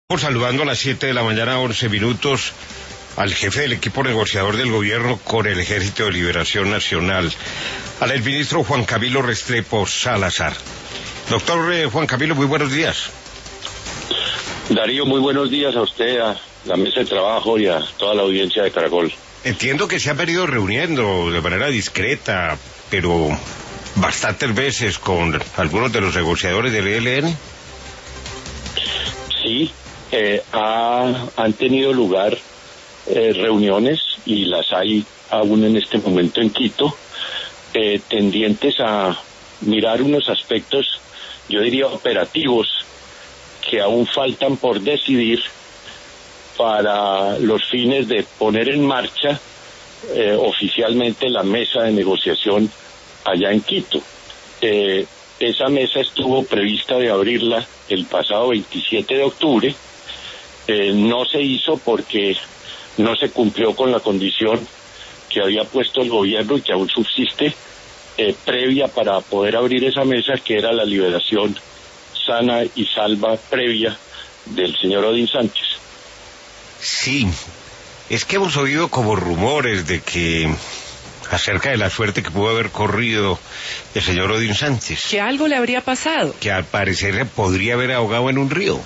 Por saludando a las 7 de la mañana, 11 minutos, al jefe del equipo negociador del gobierno con el Ejército de Liberación Nacional, al exministro Juan Camilo Restrepo Salazar. Doctor Juan Camilo, muy buenos días. Darío, muy buenos días a usted, a la mesa de trabajo y a toda la audiencia de Caracol. Entiendo que se han venido reuniendo de manera discreta, pero bastantes veces con algunos de los negociadores del ELN. Sí, han tenido lugar reuniones y las hay aún en este momento en Quito, tendientes a mirar unos aspectos, yo diría operativos, que aún faltan por decidir para los fines de poner en marcha oficialmente la mesa de negociación allá en Quito. Esa mesa estuvo prevista de abrirla el pasado 27 de octubre, no se hizo porque no se cumplió con la condición que había puesto el gobierno y que aún subsiste previa para poder abrir esa mesa, que era la liberación sana y salva previa del señor Odin Sánchez. Sí, es que hemos oído como rumores de que acerca de la suerte que pudo haber corrido el señor Odin Sánchez. Que algo le habría pasado. Que al parecer se podría haber ahogado en un río.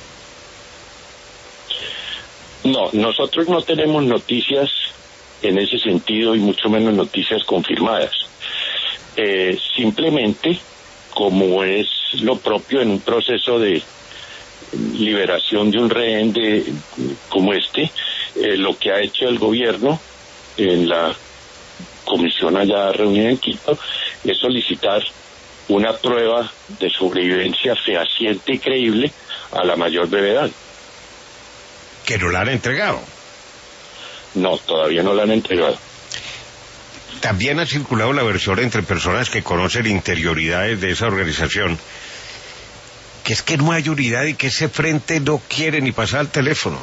No, nosotros no tenemos noticias en ese sentido y mucho menos noticias confirmadas. Simplemente, como es lo propio en un proceso de liberación de un rehén como este, lo que ha hecho el gobierno en la comisión allá reunida en Quito es solicitar una prueba de sobrevivencia fehaciente y creíble a la mayor brevedad. ¿Que no la han entregado? No, todavía no la han entregado. También ha circulado la versión entre personas que conocen interioridades de esa organización, que es que no hay unidad y que ese frente no quiere ni pasar al teléfono.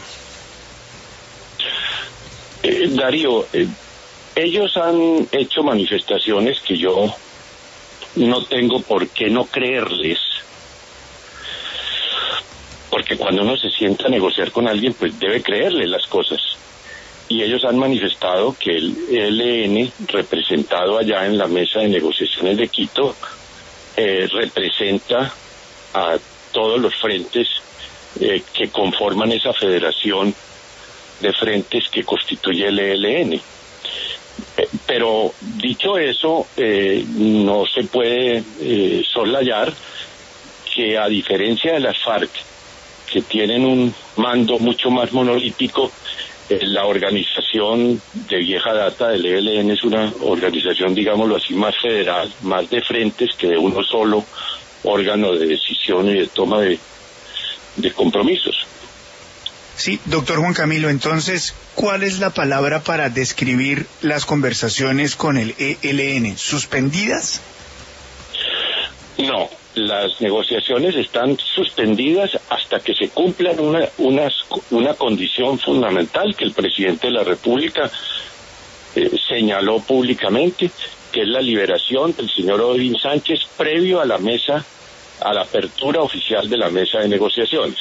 Darío, ellos han hecho manifestaciones que yo no tengo por qué no creerles, porque cuando uno se sienta a negociar con alguien, pues debe creerle las cosas. Y ellos han manifestado que el ELN, representado allá en la mesa de negociaciones de Quito, representa a todos los frentes que conforman esa federación de frentes que constituye el ELN. Pero dicho eso, no se puede soslayar que, a diferencia de las FARC, que tienen un mando mucho más monolítico, la organización de vieja data del ELN es una organización, digámoslo así, más federal, más de frentes que de uno solo órgano de decisión y de toma de compromisos. Sí, doctor Juan Camilo, entonces, ¿cuál es la palabra para describir las conversaciones con el ELN? ¿Suspendidas? No, las negociaciones están suspendidas hasta que se cumplan una condición fundamental que el presidente de la República señaló públicamente, que es la liberación del señor Odin Sánchez previo a la mesa, a la apertura oficial de la mesa de negociaciones.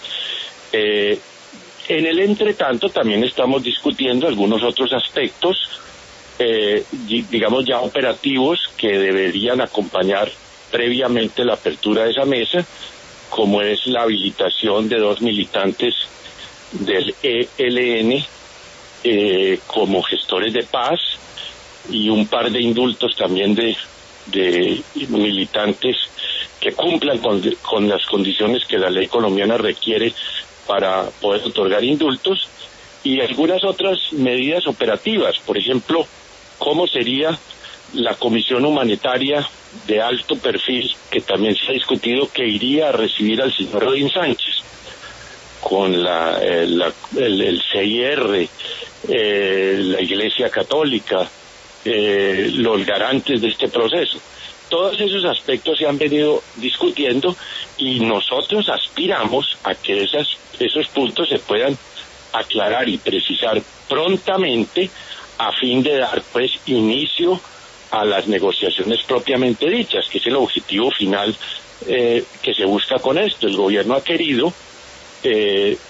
En el entretanto también estamos discutiendo algunos otros aspectos, digamos ya operativos, que deberían acompañar previamente la apertura de esa mesa, como es la habilitación de 2 militantes del ELN como gestores de paz, y un par de indultos también de militantes que cumplan con las condiciones que la ley colombiana requiere para poder otorgar indultos, y algunas otras medidas operativas. Por ejemplo, cómo sería la comisión humanitaria de alto perfil, que también se ha discutido, que iría a recibir al señor Odin Sánchez, con el CIR, la Iglesia Católica, los garantes de este proceso. Todos esos aspectos se han venido discutiendo y nosotros aspiramos a que esos puntos se puedan aclarar y precisar prontamente, a fin de dar pues inicio a las negociaciones propiamente dichas, que es el objetivo final que se busca con esto. El gobierno ha querido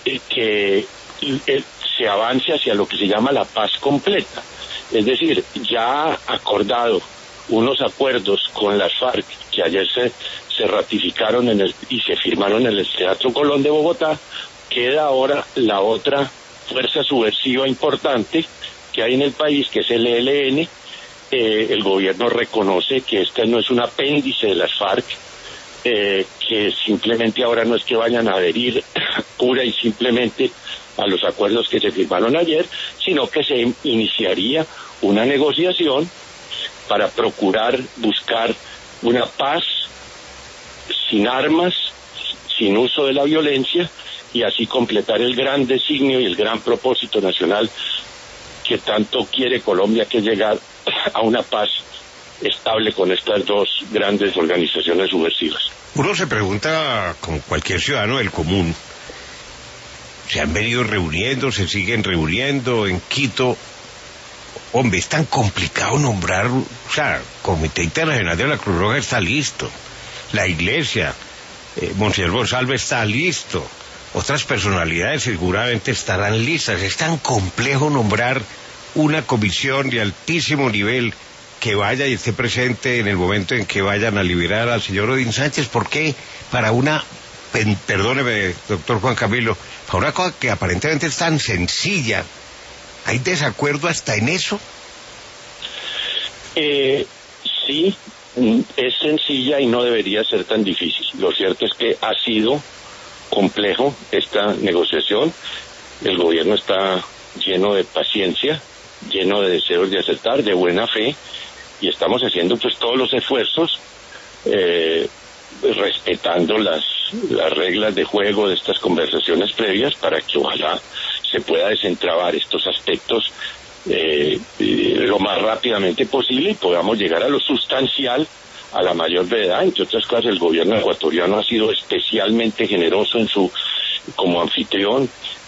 que se avance hacia lo que se llama la paz completa. Es decir, ya acordado unos acuerdos con las FARC que ayer se ratificaron y se firmaron en el Teatro Colón de Bogotá, queda ahora la otra fuerza subversiva importante que hay en el país, que es el ELN. El gobierno reconoce que este no es un apéndice de las FARC, que simplemente ahora no es que vayan a adherir pura y simplemente a los acuerdos que se firmaron ayer, sino que se iniciaría una negociación para procurar buscar una paz sin armas, sin uso de la violencia, y así completar el gran designio y el gran propósito nacional que tanto quiere Colombia, que es llegar a una paz estable con estas dos grandes organizaciones subversivas. Uno se pregunta, como cualquier ciudadano del común, se han venido reuniendo, se siguen reuniendo en Quito. Hombre, es tan complicado nombrar, o sea, Comité Internacional de la Cruz Roja está listo, la Iglesia, Monseñor González está listo, otras personalidades seguramente estarán listas. Es tan complejo nombrar una comisión de altísimo nivel que vaya y esté presente en el momento en que vayan a liberar al señor Odín Sánchez. ¿Por qué? Para una, perdóneme, doctor Juan Camilo, para una cosa que aparentemente es tan sencilla, ¿hay desacuerdo hasta en eso? Sí, es sencilla y no debería ser tan difícil. Lo cierto es que ha sido complejo esta negociación. El gobierno está lleno de paciencia, lleno de deseos de aceptar, de buena fe, y estamos haciendo pues todos los esfuerzos respetando las reglas de juego de estas conversaciones previas para que ojalá se pueda desentrabar estos aspectos lo más rápidamente posible y podamos llegar a lo sustancial, a la mayor brevedad. Entre otras cosas, el gobierno ecuatoriano ha sido especialmente generoso como anfitrión,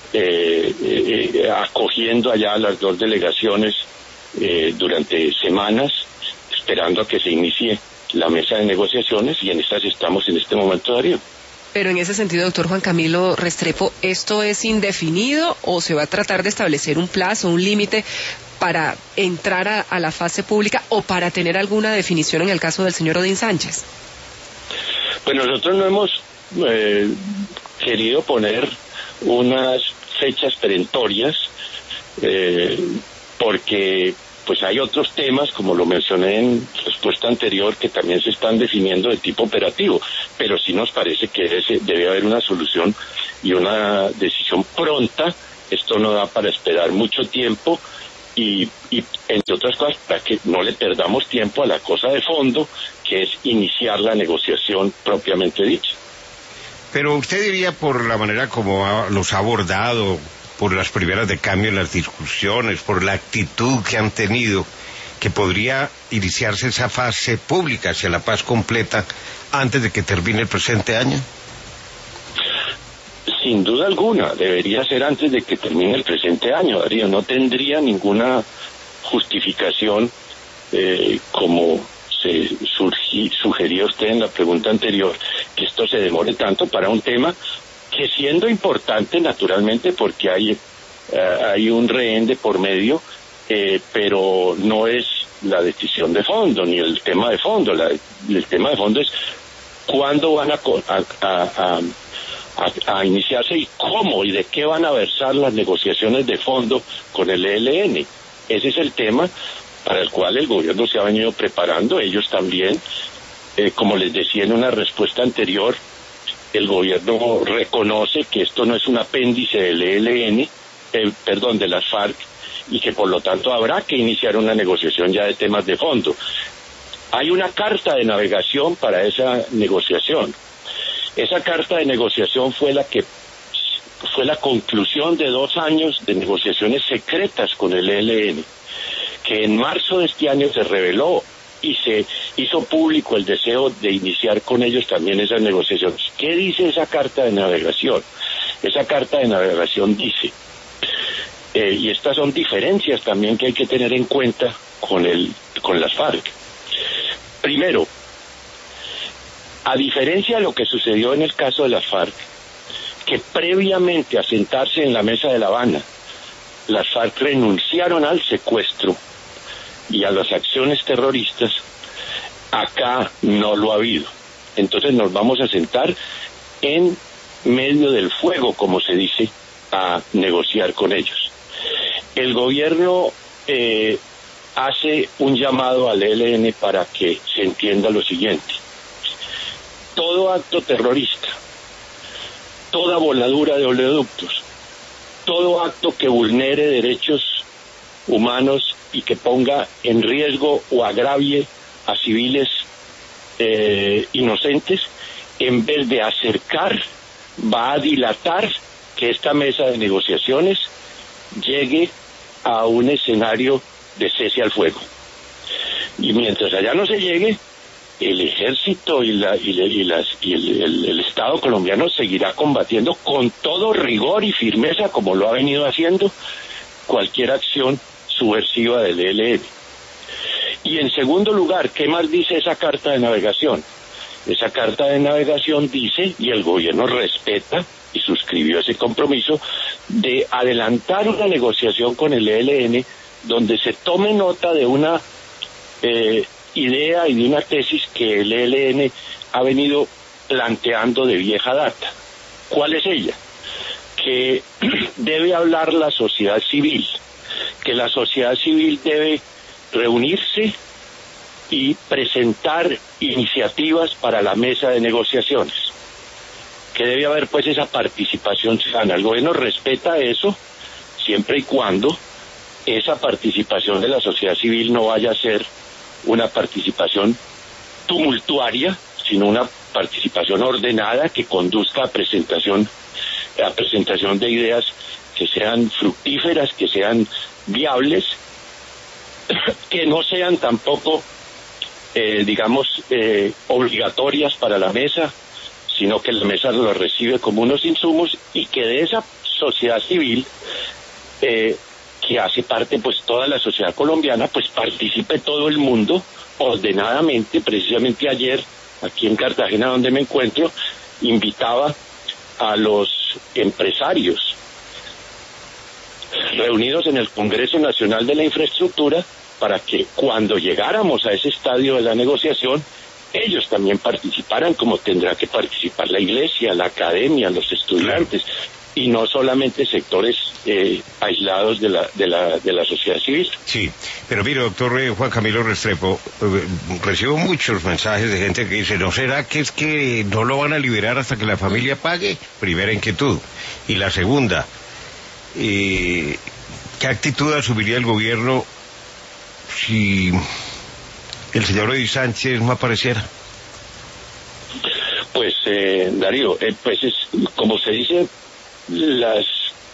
acogiendo allá a las dos delegaciones durante semanas, esperando a que se inicie la mesa de negociaciones, y en estas estamos en este momento, Darío. Pero en ese sentido, doctor Juan Camilo Restrepo, ¿esto es indefinido o se va a tratar de establecer un plazo, un límite para entrar a la fase pública o para tener alguna definición en el caso del señor Odín Sánchez? Pues nosotros no hemos querido poner unas fechas perentorias porque pues hay otros temas, como lo mencioné en respuesta anterior, que también se están definiendo de tipo operativo, pero sí nos parece que debe haber una solución y una decisión pronta. Esto no da para esperar mucho tiempo y entre otras cosas, para que no le perdamos tiempo a la cosa de fondo, que es iniciar la negociación propiamente dicha. Pero usted diría, por la manera como los ha abordado, por las primeras de cambio en las discusiones, por la actitud que han tenido, que podría iniciarse esa fase pública hacia la paz completa antes de que termine el presente año. Sin duda alguna, debería ser antes de que termine el presente año, Darío. No tendría ninguna justificación, como se sugirió usted en la pregunta anterior, que esto se demore tanto para un tema que, siendo importante naturalmente porque hay un rehén de por medio, pero no es la decisión de fondo ni el tema de fondo. El tema de fondo es cuándo van a iniciarse y cómo y de qué van a versar las negociaciones de fondo con el ELN. Ese es el tema para el cual el gobierno se ha venido preparando. Ellos también, como les decía en una respuesta anterior, el gobierno reconoce que esto no es un apéndice del ELN, de las FARC, y que por lo tanto habrá que iniciar una negociación ya de temas de fondo. Hay una carta de navegación para esa negociación. Esa carta de negociación fue la conclusión de 2 años de negociaciones secretas con el ELN, que en marzo de este año se reveló y se hizo público el deseo de iniciar con ellos también esas negociaciones. ¿Qué dice esa carta de navegación? Esa carta de navegación dice, y estas son diferencias también que hay que tener en cuenta con las FARC. Primero, a diferencia de lo que sucedió en el caso de las FARC, que previamente a sentarse en la mesa de La Habana, las FARC renunciaron al secuestro y a las acciones terroristas, acá no lo ha habido. Entonces nos vamos a sentar en medio del fuego, como se dice, a negociar con ellos. El gobierno hace un llamado al ELN para que se entienda lo siguiente: todo acto terrorista, toda voladura de oleoductos, todo acto que vulnere derechos humanos y que ponga en riesgo o agravie a civiles inocentes, en vez de acercar, va a dilatar que esta mesa de negociaciones llegue a un escenario de cese al fuego. Y mientras allá no se llegue, el ejército y el Estado colombiano seguirá combatiendo con todo rigor y firmeza, como lo ha venido haciendo, cualquier acción subversiva del ELN. Y en segundo lugar, ¿qué más dice esa carta de navegación? Esa carta de navegación dice, y el gobierno respeta y suscribió ese compromiso, de adelantar una negociación con el ELN donde se tome nota de una idea y de una tesis que el ELN ha venido planteando de vieja data. ¿Cuál es ella? Que debe hablar la sociedad civil, que la sociedad civil debe reunirse y presentar iniciativas para la mesa de negociaciones, que debe haber pues esa participación ciudadana. El gobierno respeta eso siempre y cuando esa participación de la sociedad civil no vaya a ser una participación tumultuaria, sino una participación ordenada que conduzca a presentación de ideas que sean fructíferas, que sean viables, que no sean tampoco obligatorias para la mesa, sino que la mesa lo recibe como unos insumos, y que de esa sociedad civil que hace parte pues toda la sociedad colombiana, pues participe todo el mundo ordenadamente. Precisamente ayer, aquí en Cartagena, donde me encuentro, invitaba a los empresarios reunidos en el Congreso Nacional de la Infraestructura para que cuando llegáramos a ese estadio de la negociación, ellos también participaran, como tendrá que participar la iglesia, la academia, los estudiantes, y no solamente sectores aislados de la sociedad civil. Sí, pero mire, doctor Juan Camilo Restrepo, recibo muchos mensajes de gente que dice, ¿no será que es que no lo van a liberar hasta que la familia pague? Primera inquietud. Y la segunda, ¿qué actitud asumiría el gobierno si el señor Odin Sánchez no apareciera? Pues, Darío, pues es, como se dice, las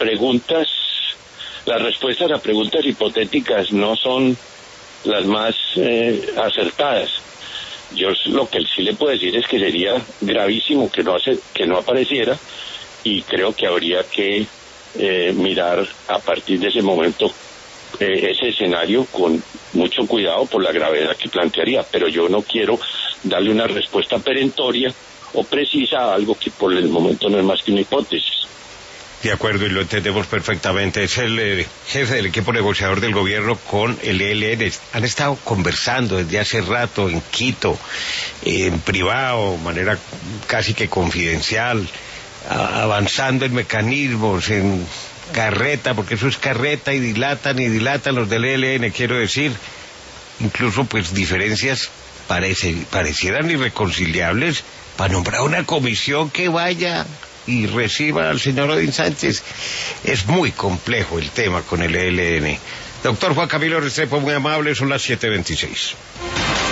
respuestas a preguntas hipotéticas no son las más acertadas. Yo lo que sí le puedo decir es que sería gravísimo que no apareciera, y creo que habría que mirar a partir de ese momento ese escenario con mucho cuidado por la gravedad que plantearía, pero yo no quiero darle una respuesta perentoria o precisa a algo que por el momento no es más que una hipótesis. De acuerdo, y lo entendemos perfectamente. Es el jefe del equipo negociador del gobierno con el ELN. Han estado conversando desde hace rato en Quito, en privado, manera casi que confidencial, avanzando en mecanismos, en carreta, porque eso es carreta, y dilatan los del ELN, quiero decir. Incluso pues diferencias parecieran irreconciliables para nombrar una comisión que vaya y reciba al señor Odin Sánchez. Es muy complejo el tema con el ELN. Doctor Juan Camilo Restrepo, muy amable, son las 7:26.